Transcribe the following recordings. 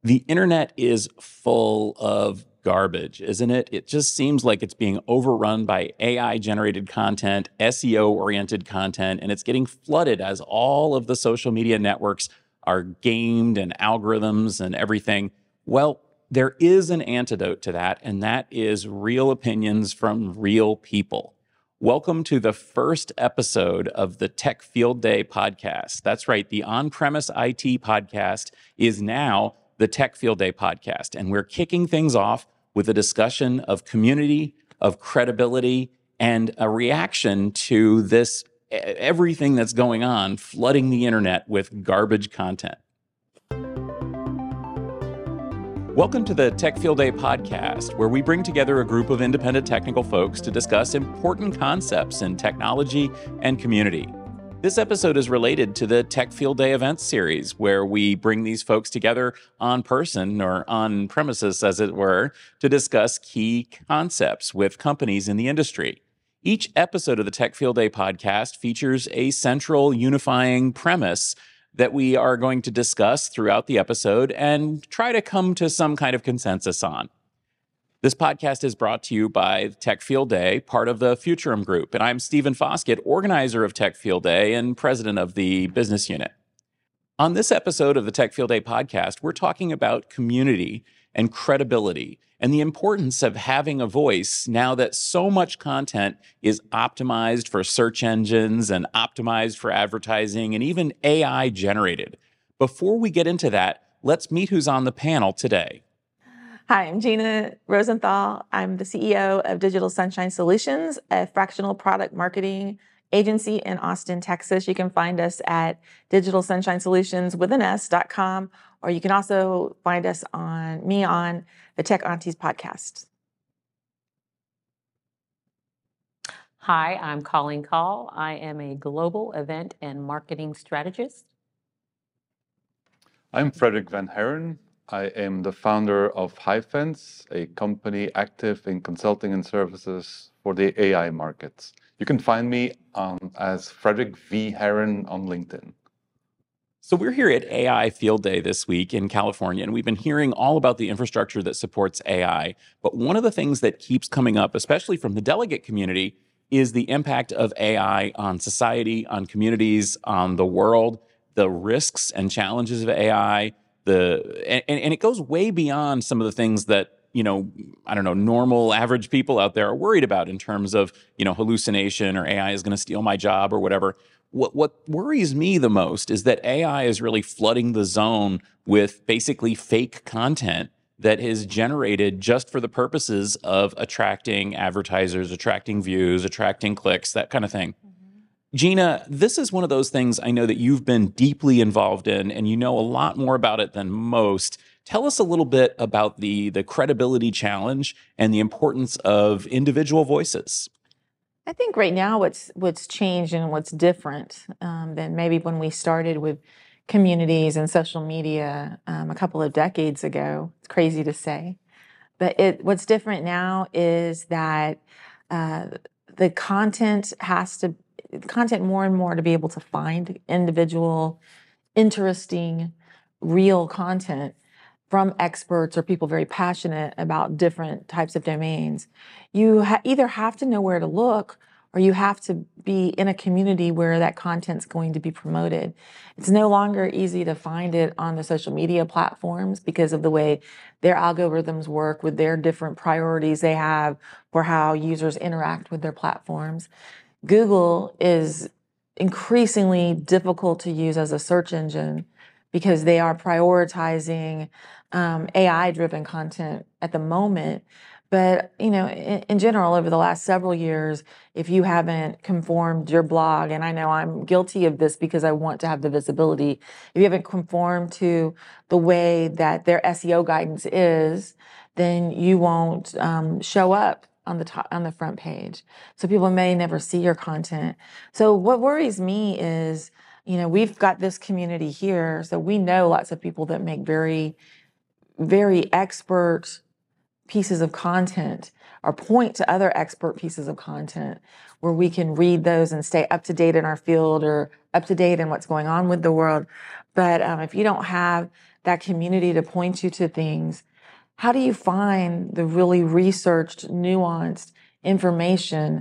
The internet is full of garbage, isn't it? It just seems like it's being overrun by AI-generated content, SEO-oriented content, and it's getting flooded as all of the social media networks are gamed and algorithms and everything. Well, there is an antidote to that, and that is real opinions from real people. Welcome to the first episode of the Tech Field Day podcast. That's right, the on-premise IT podcast is now the Tech Field Day podcast, and we're kicking things off with a discussion of community, of credibility, and a reaction to this everything that's going on, flooding the internet with garbage content. Welcome to the Tech Field Day podcast, where we bring together a group of independent technical folks to discuss important concepts in technology and community. This episode is related to the Tech Field Day events series, where we bring these folks together on person or on premises, as it were, to discuss key concepts with companies in the industry. Each episode of the Tech Field Day podcast features a central unifying premise that we are going to discuss throughout the episode and try to come to some kind of consensus on. This podcast is brought to you by Tech Field Day, part of the Futurum Group, and I'm Stephen Foskett, organizer of Tech Field Day and president of the business unit. On this episode of the Tech Field Day podcast, we're talking about community and credibility and the importance of having a voice now that so much content is optimized for search engines and optimized for advertising and even AI generated. Before we get into that, let's meet who's on the panel today. Hi, I'm Gina Rosenthal. I'm the CEO of Digital Sunshine Solutions, a fractional product marketing agency in Austin, Texas. You can find us at digitalsunshinesolutions.com, or you can also find us on the Tech Aunties podcast. Hi, I'm Colleen Call. I am a global event and marketing strategist. I'm Frederick Van Haren. I am the founder of Highfence, a company active in consulting and services for the AI markets. You can find me as Frederick V. Haren on LinkedIn. So we're here at AI Field Day this week in California, and we've been hearing all about the infrastructure that supports AI. But one of the things that keeps coming up, especially from the delegate community, is the impact of AI on society, on communities, on the world, the risks and challenges of AI, and it goes way beyond some of the things that, normal average people out there are worried about in terms of, hallucination or AI is going to steal my job or whatever. What worries me the most is that AI is really flooding the zone with basically fake content that is generated just for the purposes of attracting advertisers, attracting views, attracting clicks, that kind of thing. Gina, this is one of those things I know that you've been deeply involved in, and you know a lot more about it than most. Tell us a little bit about the credibility challenge and the importance of individual voices. I think right now what's changed and what's different than maybe when we started with communities and social media a couple of decades ago. It's crazy to say. But what's different now is that the content more and more to be able to find individual, interesting, real content from experts or people very passionate about different types of domains. You either have to know where to look, or you have to be in a community where that content's going to be promoted. It's no longer easy to find it on the social media platforms because of the way their algorithms work with their different priorities they have for how users interact with their platforms. Google is increasingly difficult to use as a search engine because they are prioritizing AI-driven content at the moment. But, in general, over the last several years, if you haven't conformed your blog, and I know I'm guilty of this because I want to have the visibility, if you haven't conformed to the way that their SEO guidance is, then you won't show up on the front page. So people may never see your content. So what worries me is, we've got this community here, so we know lots of people that make very, very expert pieces of content or point to other expert pieces of content where we can read those and stay up to date in our field or up to date in what's going on with the world. But if you don't have that community to point you to things, how do you find the really researched, nuanced information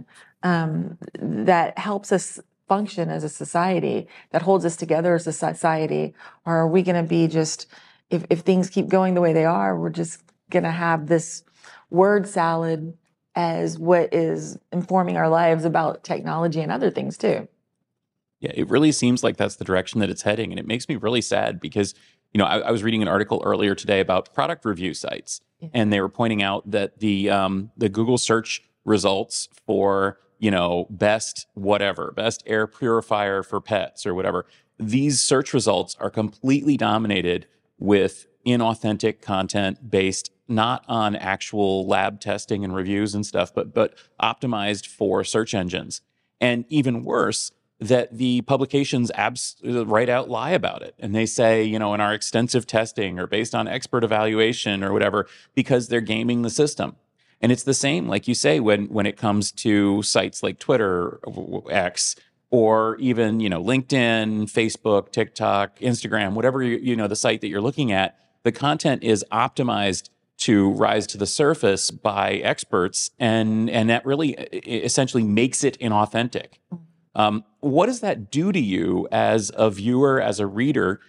that helps us function as a society, that holds us together as a society? Or are we going to be just, if things keep going the way they are, we're just going to have this word salad as what is informing our lives about technology and other things too? Yeah, it really seems like that's the direction that it's heading. And it makes me really sad because, I was reading an article earlier today about product review sites, and they were pointing out that the Google search results for, best air purifier for pets or whatever, these search results are completely dominated with inauthentic content based not on actual lab testing and reviews and stuff, but optimized for search engines. And even worse, that the publications right out lie about it. And they say, in our extensive testing or based on expert evaluation or whatever, because they're gaming the system. And it's the same, like you say, when it comes to sites like Twitter, X, or even, LinkedIn, Facebook, TikTok, Instagram, whatever, the site that you're looking at, the content is optimized to rise to the surface by experts. And that really essentially makes it inauthentic. What does that do to you as a viewer, as a reader?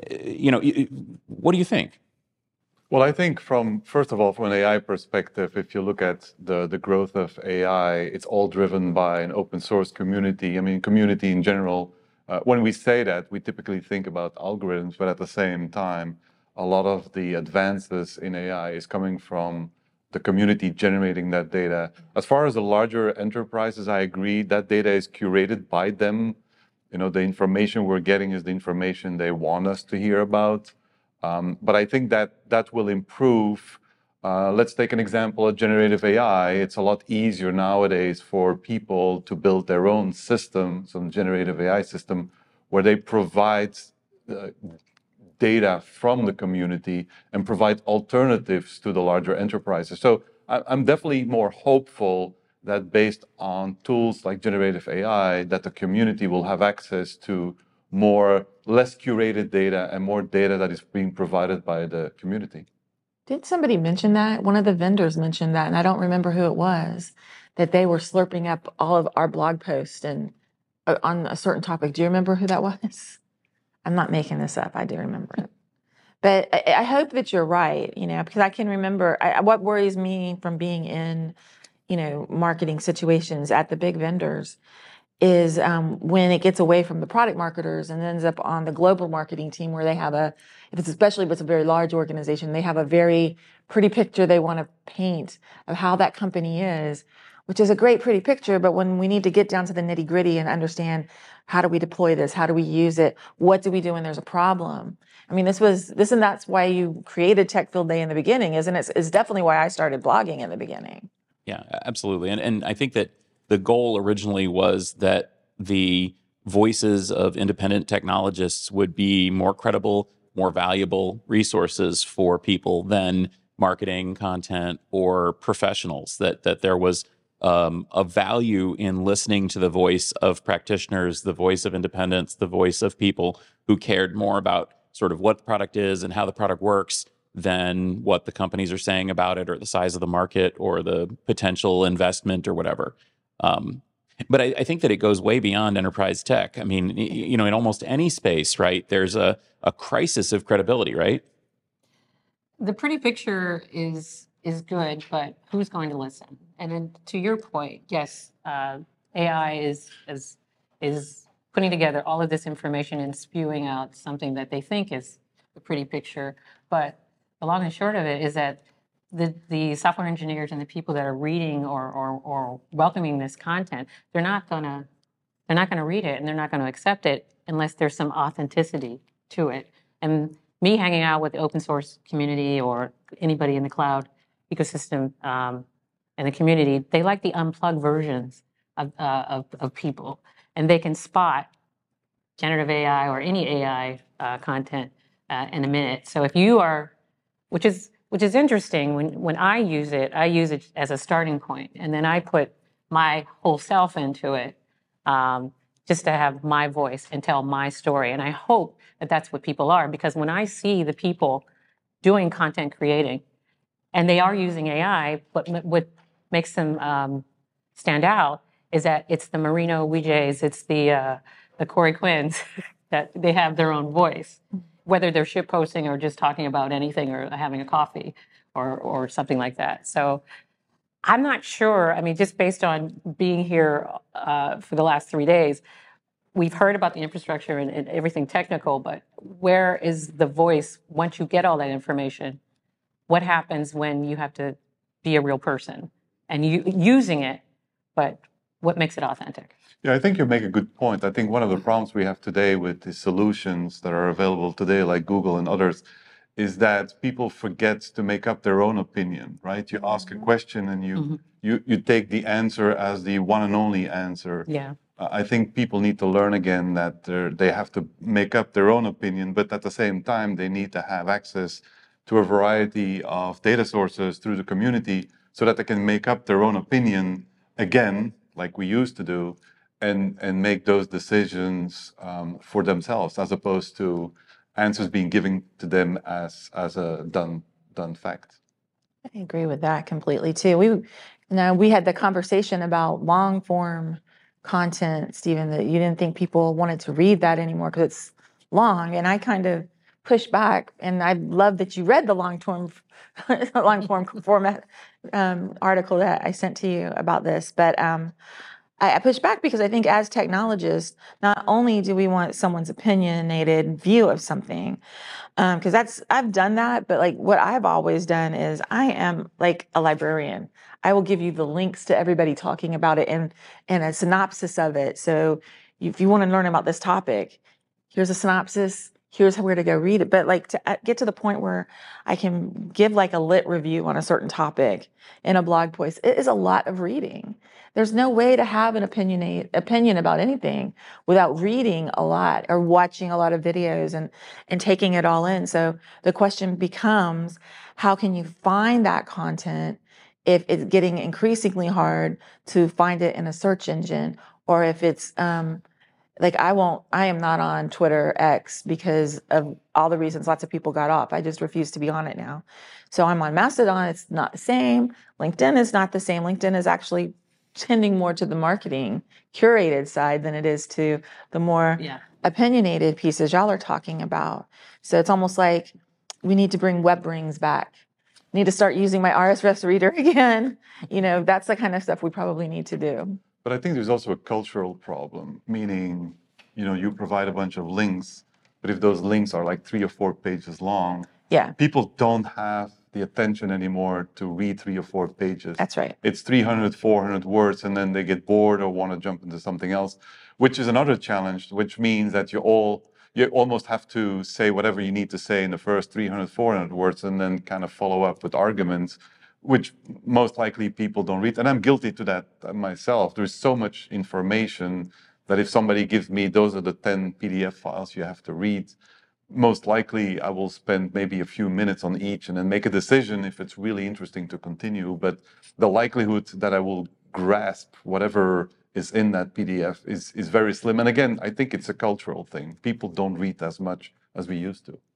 What do you think? Well, I think first of all, from an AI perspective, if you look at the growth of AI, it's all driven by an open source community. I mean, community in general. When we say that, we typically think about algorithms, but at the same time, a lot of the advances in AI is coming from the community generating that data. As far as the larger enterprises, I agree that data is curated by them. The information we're getting is the information they want us to hear about. But I think that will improve. Let's take an example of generative AI. It's a lot easier nowadays for people to build their own system, some generative AI system, where they provide data from the community and provide alternatives to the larger enterprises. So I'm definitely more hopeful that based on tools like generative AI, that the community will have access to less curated data and more data that is being provided by the community. Did somebody mention that? One of the vendors mentioned that, and I don't remember who it was, that they were slurping up all of our blog posts and on a certain topic. Do you remember who that was? I'm not making this up. I do remember it. But I hope that you're right, because I can remember what worries me from being in, marketing situations at the big vendors is when it gets away from the product marketers and ends up on the global marketing team where they have especially if it's a very large organization, they have a very pretty picture they want to paint of how that company is, which is a great pretty picture. But when we need to get down to the nitty gritty and understand how do we deploy this, how do we use it, what do we do when there's a problem? I mean, this and that's why you created Tech Field Day in the beginning, isn't it? It's definitely why I started blogging in the beginning. Yeah, absolutely. And I think that the goal originally was that the voices of independent technologists would be more credible, more valuable resources for people than marketing, content, or professionals, that there was a value in listening to the voice of practitioners, the voice of independents, the voice of people who cared more about sort of what the product is and how the product works than what the companies are saying about it or the size of the market or the potential investment or whatever. But I think that it goes way beyond enterprise tech. I mean, in almost any space, right, there's a crisis of credibility, right? The pretty picture is good, but who's going to listen? And then to your point, yes, AI is putting together all of this information and spewing out something that they think is the pretty picture. But the long and short of it is that the software engineers and the people that are reading or welcoming this content, they're not gonna read it and they're not gonna accept it unless there's some authenticity to it. And me hanging out with the open source community or anybody in the cloud ecosystem and the community, they like the unplugged versions of people, and they can spot generative AI or any AI content in a minute. So if you are, which is interesting, when I use it as a starting point, and then I put my whole self into it just to have my voice and tell my story. And I hope that that's what people are. Because when I see the people doing content creating, and they are using AI, but what makes them stand out is that it's the Marino Wijays, it's the Corey Quinns, that they have their own voice, whether they're shit posting or just talking about anything or having a coffee or something like that. So I'm not sure. I mean, just based on being here for the last 3 days, we've heard about the infrastructure and everything technical, but where is the voice once you get all that information? What happens when you have to be a real person and using it, but what makes it authentic? Yeah, I think you make a good point. I think one of the problems we have today with the solutions that are available today, like Google and others, is that people forget to make up their own opinion, right? You ask a question and you take the answer as the one and only answer. Yeah. I think people need to learn again that they have to make up their own opinion, but at the same time, they need to have access to a variety of data sources through the community so that they can make up their own opinion again, like we used to do, and make those decisions for themselves, as opposed to answers being given to them as a done fact. I agree with that completely too. We had the conversation about long form content, Stephen, that you didn't think people wanted to read that anymore because it's long, and I kind of pushed back, and I love that you read the long form format article that I sent to you about this, but I push back because I think as technologists, not only do we want someone's opinionated view of something, because I've done that, but like what I've always done is I am like a librarian. I will give you the links to everybody talking about it and a synopsis of it. So if you want to learn about this topic, here's a synopsis. Here's where to go read it. But like to get to the point where I can give like a lit review on a certain topic in a blog post, it is a lot of reading. There's no way to have an opinion about anything without reading a lot or watching a lot of videos and taking it all in. So the question becomes, how can you find that content if it's getting increasingly hard to find it in a search engine, or if it's like I am not on Twitter X because of all the reasons lots of people got off. I just refuse to be on it now. So I'm on Mastodon. It's not the same. LinkedIn is not the same. LinkedIn is actually tending more to the marketing curated side than it is to the more opinionated pieces y'all are talking about. So it's almost like we need to bring web rings back. I need to start using my RSS reader again. That's the kind of stuff we probably need to do. But I think there's also a cultural problem, meaning, you provide a bunch of links, but if those links are like 3 or 4 pages long, people don't have the attention anymore to read 3 or 4 pages. That's right. It's 300, 400 words, and then they get bored or want to jump into something else, which is another challenge, which means that you almost have to say whatever you need to say in the first 300, 400 words, and then kind of follow up with arguments, which most likely people don't read. And I'm guilty to that myself. There's so much information that if somebody gives me, those are the 10 PDF files you have to read, most likely I will spend maybe a few minutes on each and then make a decision if it's really interesting to continue. But the likelihood that I will grasp whatever is in that PDF is very slim. And again, I think it's a cultural thing. People don't read as much as we used to.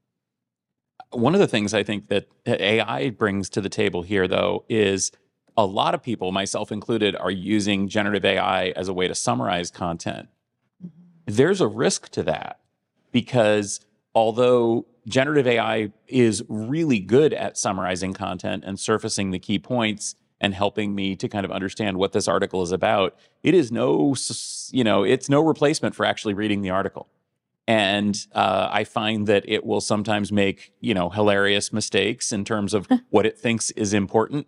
One of the things I think that AI brings to the table here, though, is a lot of people, myself included, are using generative AI as a way to summarize content. There's a risk to that because although generative AI is really good at summarizing content and surfacing the key points and helping me to kind of understand what this article is about, it is it's no replacement for actually reading the article. And I find that it will sometimes make, hilarious mistakes in terms of what it thinks is important.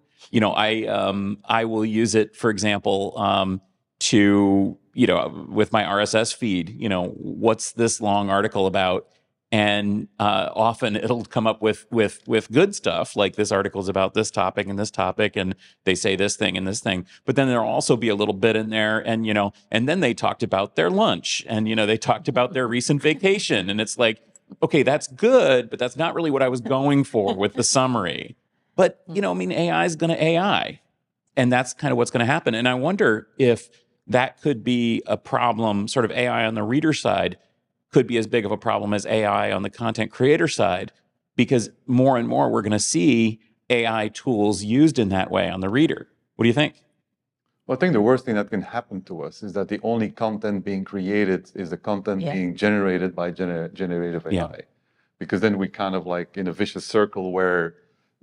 I will use it, for example, to, with my RSS feed, what's this long article about? And often it'll come up with good stuff, like this article is about this topic, and they say this thing and this thing. But then there'll also be a little bit in there, and and then they talked about their lunch, and they talked about their recent vacation, and it's like, okay, that's good, but that's not really what I was going for with the summary. But AI is going to AI, and that's kind of what's going to happen. And I wonder if that could be a problem, sort of AI on the reader side, could be as big of a problem as AI on the content creator side, because more and more we're going to see AI tools used in that way on the reader. What do you think? Well, I think the worst thing that can happen to us is that the only content being created is the content being generated by generative AI. Yeah. Because then we kind of like in a vicious circle where,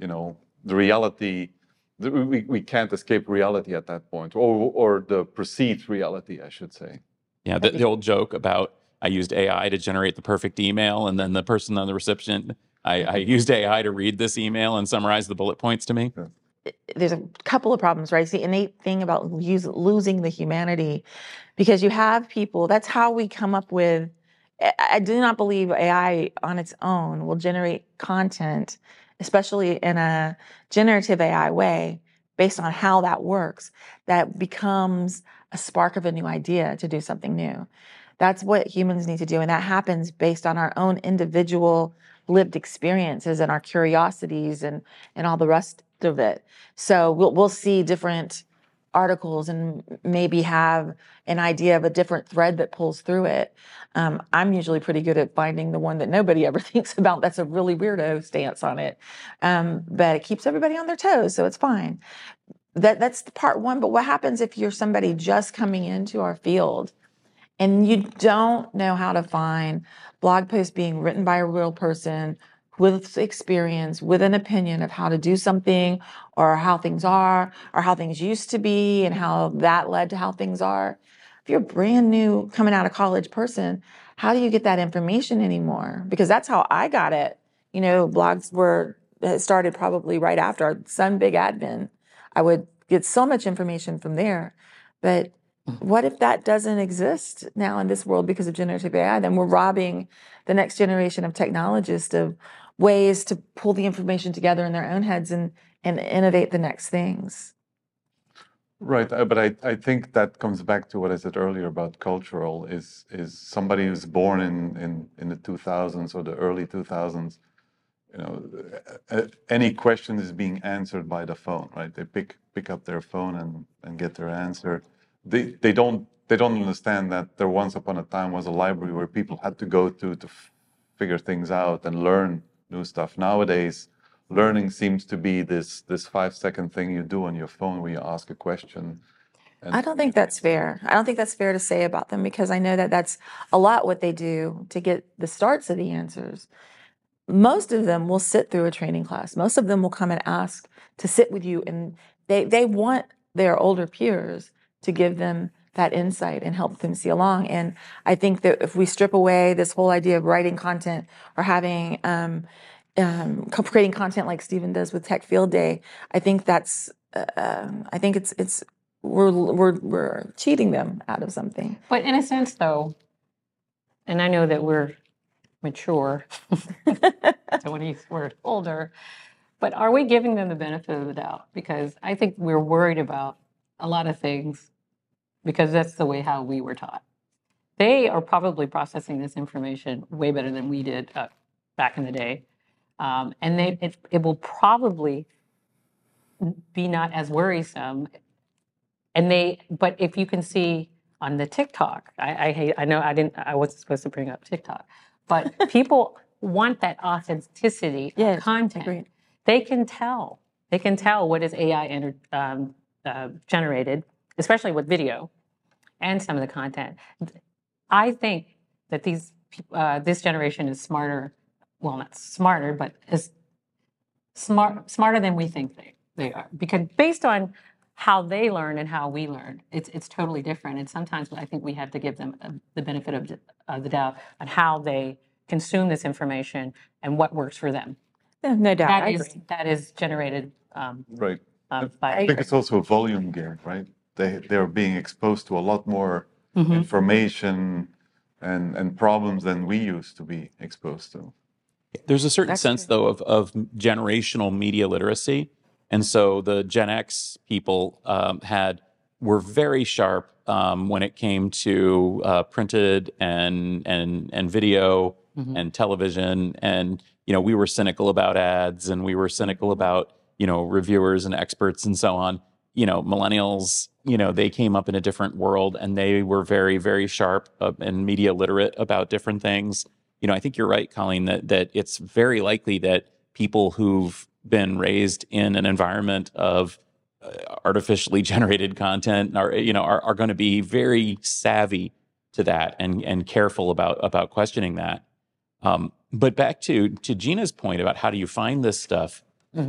the reality, we can't escape reality at that point, or the perceived reality, I should say. Yeah, the old joke about I used AI to generate the perfect email, and then the person on the recipient, I used AI to read this email and summarize the bullet points to me. There's a couple of problems, right? It's the innate thing about losing the humanity, because you have people, that's how we come up with, I do not believe AI on its own will generate content, especially in a generative AI way, based on how that works, that becomes a spark of a new idea to do something new. That's what humans need to do. And that happens based on our own individual lived experiences and our curiosities and all the rest of it. So we'll see different articles and maybe have an idea of a different thread that pulls through it. I'm usually pretty good at finding the one that nobody ever thinks about. That's a really weirdo stance on it. But it keeps everybody on their toes, so it's fine. That's part one. But what happens if you're somebody just coming into our field and you don't know how to find blog posts being written by a real person with experience, with an opinion of how to do something, or how things are, or how things used to be, and how that led to how things are? If you're a brand new coming out of college person, how do you get that information anymore? Because that's how I got it. Blogs started probably right after our Sun Big Admin. I would get so much information from there. But what if that doesn't exist now in this world because of generative AI? Then we're robbing the next generation of technologists of ways to pull the information together in their own heads and innovate the next things. Right, but I think that comes back to what I said earlier about cultural, is somebody who's born in the 2000s or the early 2000s, any question is being answered by the phone, right? They pick up their phone and get their answer. They don't understand that there once upon a time was a library where people had to go to figure things out and learn new stuff. Nowadays, learning seems to be this 5-second thing you do on your phone where you ask a question. I don't think that's fair. I don't think that's fair to say about them, because I know that that's a lot what they do to get the starts of the answers. Most of them will sit through a training class. Most of them will come and ask to sit with you, and they want their older peers to give them that insight and help them see along. And I think that if we strip away this whole idea of writing content or having creating content like Stephen does with Tech Field Day, I think that's I think it's we're cheating them out of something. But in a sense, though, and I know that we're mature, so when we're older, but are we giving them the benefit of the doubt? Because I think we're worried about a lot of things because that's the way how we were taught. They are probably processing this information way better than we did back in the day. And it will probably be not as worrisome. But if you can see on the TikTok, I know I wasn't supposed to bring up TikTok, but people want that authenticity of content. Agreed. They can tell what is AI generated, especially with video and some of the content. I think that this generation is smarter. Well, not smarter, but is smarter than we think they are. Because based on how they learn and how we learn, it's totally different. And sometimes I think we have to give them the benefit of the doubt on how they consume this information and what works for them. No doubt. That is generated. Right. By I think it's also a volume game, right? They're being exposed to a lot more information and problems than we used to be exposed to. There's a certain sense, though, of generational media literacy. And so the Gen X people were very sharp when it came to printed and video and television. And, we were cynical about ads, and we were cynical about, reviewers and experts and so on. millennials, they came up in a different world and they were very, very sharp and media literate about different things. I think you're right, Colleen, that it's very likely that people who've been raised in an environment of artificially generated content are going to be very savvy to that and careful about questioning that. But back to Gina's point about how do you find this stuff,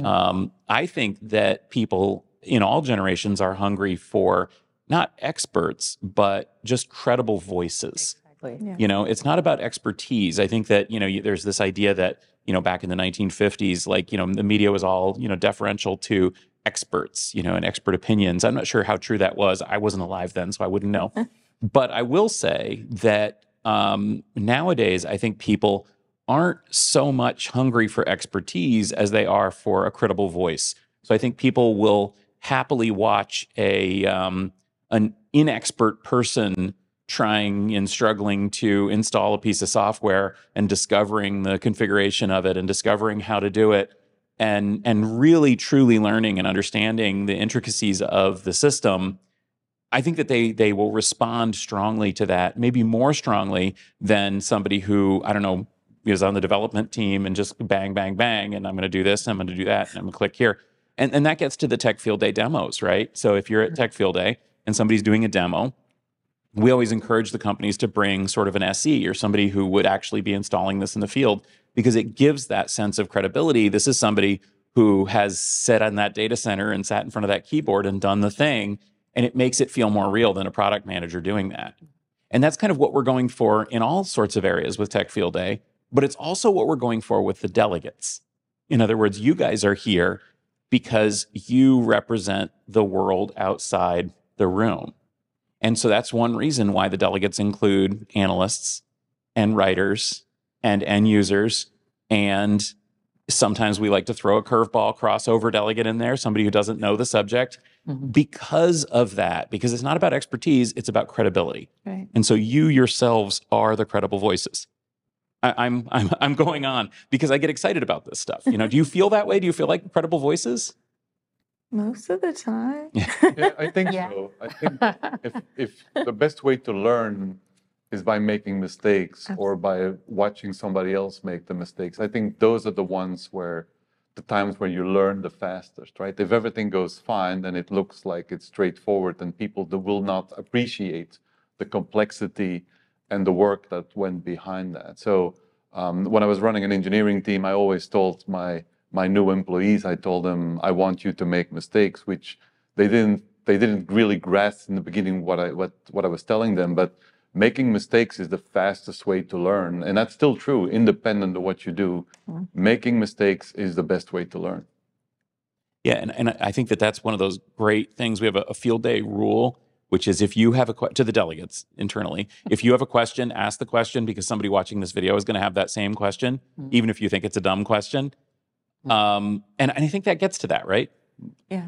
I think that people in all generations are hungry for not experts, but just credible voices. Exactly. Yeah. It's not about expertise. I think that, there's this idea that, back in the 1950s, the media was all, deferential to experts, and expert opinions. I'm not sure how true that was. I wasn't alive then, so I wouldn't know. But I will say that nowadays, I think people aren't so much hungry for expertise as they are for a credible voice. So I think people will happily watch an inexpert person trying and struggling to install a piece of software and discovering the configuration of it and discovering how to do it and really truly learning and understanding the intricacies of the system. I think that they will respond strongly to that, maybe more strongly than somebody who, I don't know, is on the development team and just bang, bang, bang, and I'm going to do this, and I'm going to do that, and I'm going to click here. And that gets to the Tech Field Day demos, right? So if you're at Tech Field Day and somebody's doing a demo, we always encourage the companies to bring sort of an SE or somebody who would actually be installing this in the field, because it gives that sense of credibility. This is somebody who has sat on that data center and sat in front of that keyboard and done the thing, and it makes it feel more real than a product manager doing that. And that's kind of what we're going for in all sorts of areas with Tech Field Day, but it's also what we're going for with the delegates. In other words, you guys are here because you represent the world outside the room. And so that's one reason why the delegates include analysts and writers and end users. And sometimes we like to throw a curveball crossover delegate in there, somebody who doesn't know the subject, because of that, because it's not about expertise, it's about credibility. Right. And so you yourselves are the credible voices. I'm going on because I get excited about this stuff. Do you feel that way? Do you feel like credible voices? Most of the time. Yeah, I think Yeah. so. I think if the best way to learn is by making mistakes or by watching somebody else make the mistakes, I think those are the ones where the times where you learn the fastest, right? If everything goes fine, then it looks like it's straightforward, and people that will not appreciate the complexity and the work that went behind that. So when I was running an engineering team, I always told my new employees, I told them, I want you to make mistakes, which they didn't really grasp in the beginning what I was telling them. But making mistakes is the fastest way to learn, and that's still true, independent of what you do. Making mistakes is the best way to learn. Yeah, and I think that's one of those great things. We have a field day rule, which is if you have to the delegates internally, if you have a question, ask the question, because somebody watching this video is going to have that same question, even if you think it's a dumb question. And I think that gets to that, right? Yeah.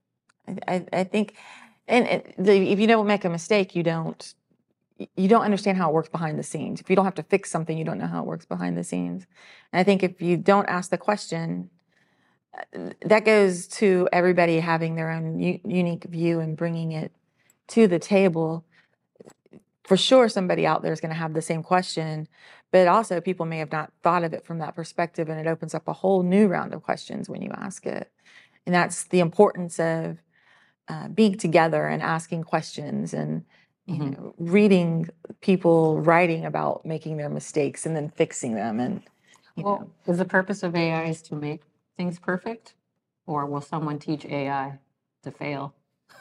I think, if you don't make a mistake, you don't understand how it works behind the scenes. If you don't have to fix something, you don't know how it works behind the scenes. And I think if you don't ask the question, that goes to everybody having their own unique view and bringing it to the table. For sure, somebody out there is going to have the same question, but also people may have not thought of it from that perspective, and it opens up a whole new round of questions when you ask it. And that's the importance of being together and asking questions and reading people writing about making their mistakes and then fixing them. And is the purpose of AI is to make things perfect, or will someone teach AI to fail?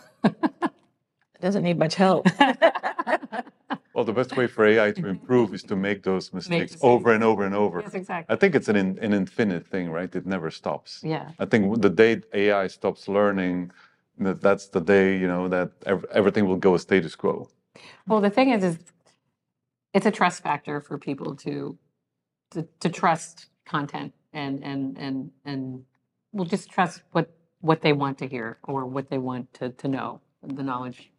it doesn't need much help. Well, the best way for AI to improve is to make those mistakes mistakes. over and over and over. Yes, exactly. I think it's an infinite thing, right? It never stops. Yeah. I think the day AI stops learning, that's the day, that everything will go status quo. Well, the thing is it's a trust factor for people to trust content and will just trust what they want to hear or what they want to know, the knowledge.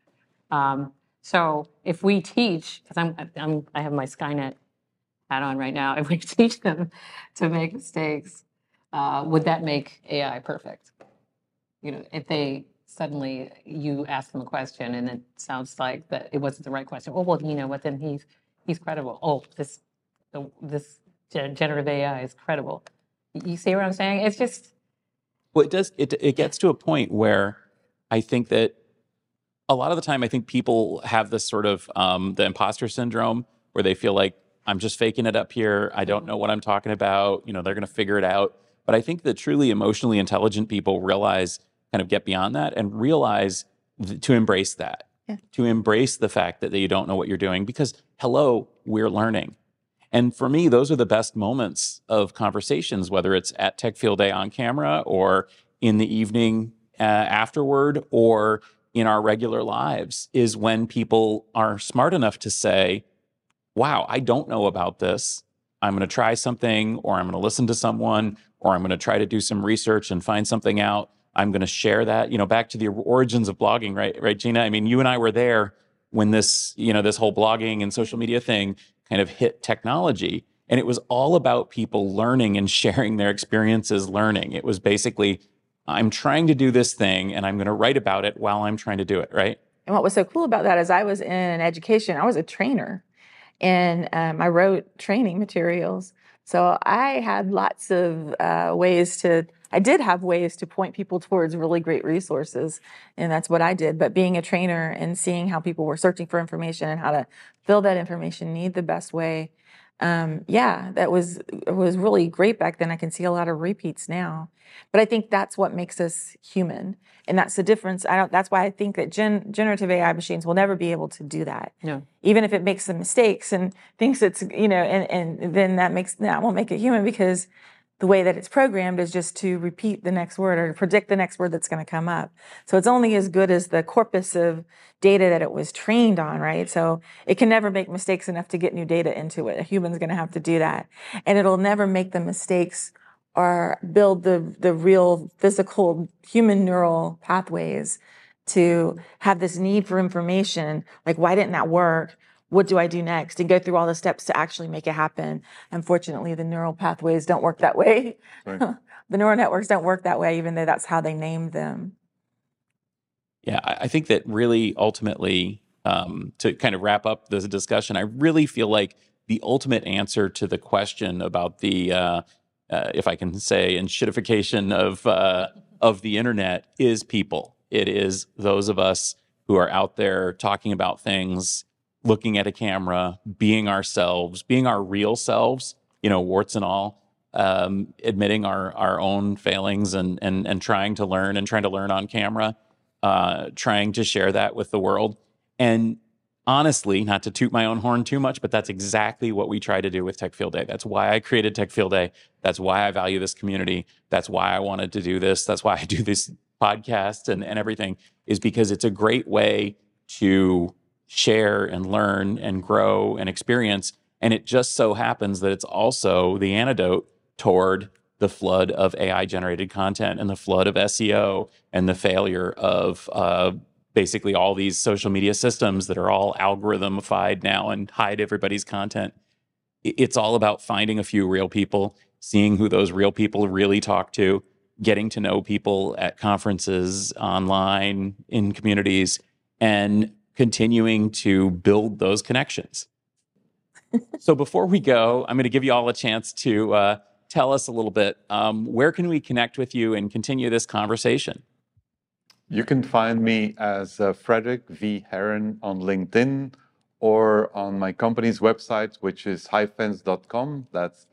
So if we teach, because I have my Skynet hat on right now, if we teach them to make mistakes, would that make AI perfect? If they suddenly you ask them a question and it sounds like that it wasn't the right question. Oh, well, you know what, then he's credible. Oh, this generative AI is credible. You see what I'm saying? It's just, Well, it does. It gets to a point where I think that a lot of the time, I think people have this sort of the imposter syndrome where they feel like I'm just faking it up here. I don't know what I'm talking about. You know, they're going to figure it out. But I think that truly emotionally intelligent people realize, kind of get beyond that and realize to embrace that, to embrace the fact that you don't know what you're doing because, hello, we're learning. And for me, those are the best moments of conversations, whether it's at Tech Field Day on camera or in the evening afterward or in our regular lives, is when people are smart enough to say, wow, I don't know about this. I'm going to try something, or I'm going to listen to someone, or I'm going to try to do some research and find something out. I'm going to share that, you know, back to the origins of blogging, right, Gina? I mean, you and I were there when this, you know, this whole blogging and social media thing kind of hit technology. And it was all about people learning and sharing their experiences learning. It was basically, I'm trying to do this thing and I'm going to write about it while I'm trying to do it, right? And what was so cool about that is I was in education. I was a trainer, and I wrote training materials. So I had lots of I did have ways to point people towards really great resources, and that's what I did. But being a trainer and seeing how people were searching for information and how to fill that information need the best way, it was really great back then. I can see a lot of repeats now, but I think that's what makes us human, and that's the difference. That's why I think that generative AI machines will never be able to do that. no. Even if it makes some mistakes and thinks it's, you know, and then that won't make it human, because the way that it's programmed is just to repeat the next word or to predict the next word that's going to come up. So it's only as good as the corpus of data that it was trained on, right? So it can never make mistakes enough to get new data into it. A human's going to have to do that. And it'll never make the mistakes or build the real physical human neural pathways to have this need for information. Like, why didn't that work? What do I do next? And go through all the steps to actually make it happen. Unfortunately, the neural pathways don't work that way. Right. The neural networks don't work that way, even though that's how they named them. Yeah, I think that really ultimately, to kind of wrap up this discussion, I really feel like the ultimate answer to the question about the, if I can say, enshittification of the internet is people. It is those of us who are out there talking about things, looking at a camera, being ourselves, being our real selves, you know, warts and all, admitting our own failings and trying to learn on camera, trying to share that with the world. And honestly, not to toot my own horn too much, but that's exactly what we try to do with Tech Field Day. That's why I created Tech Field Day. That's why I value this community. That's why I wanted to do this. That's why I do this podcast and everything, is because it's a great way to share and learn and grow and experience. And it just so happens that it's also the antidote toward the flood of AI generated content and the flood of SEO and the failure of basically all these social media systems that are all algorithmified now and hide everybody's content. It's all about finding a few real people, seeing who those real people really talk to, getting to know people at conferences, online, in communities, and continuing to build those connections. So before we go, I'm going to give you all a chance to tell us a little bit, where can we connect with you and continue this conversation? You can find me as Frederick V. Heron on LinkedIn or on my company's website, which is hifens.com. That's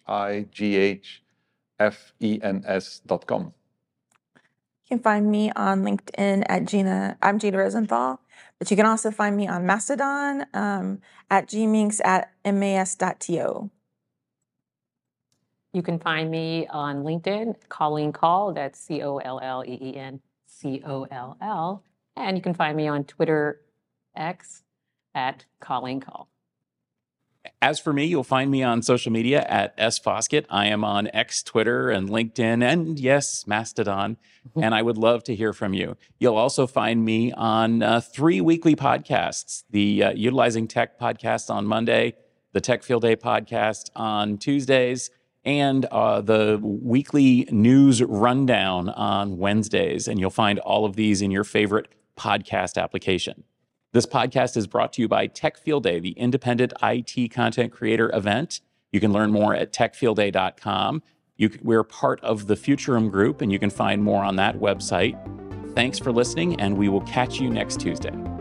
HIGHFENS.com. You can find me on LinkedIn at I'm Gina Rosenthal, but you can also find me on Mastodon at gminx@mas.to. You can find me on LinkedIn, Colleen Call, that's COLLEEN COLL. And you can find me on Twitter X at Colleen Call. As for me, you'll find me on social media at S. Foskett. I am on X, Twitter, and LinkedIn, and yes, Mastodon. And I would love to hear from you. You'll also find me on 3 weekly podcasts: the Utilizing Tech podcast on Monday, the Tech Field Day podcast on Tuesdays, and the weekly news rundown on Wednesdays. And you'll find all of these in your favorite podcast application. This podcast is brought to you by Tech Field Day, the independent IT content creator event. You can learn more at techfieldday.com. We're part of the Futurum Group, and you can find more on that website. Thanks for listening, and we will catch you next Tuesday.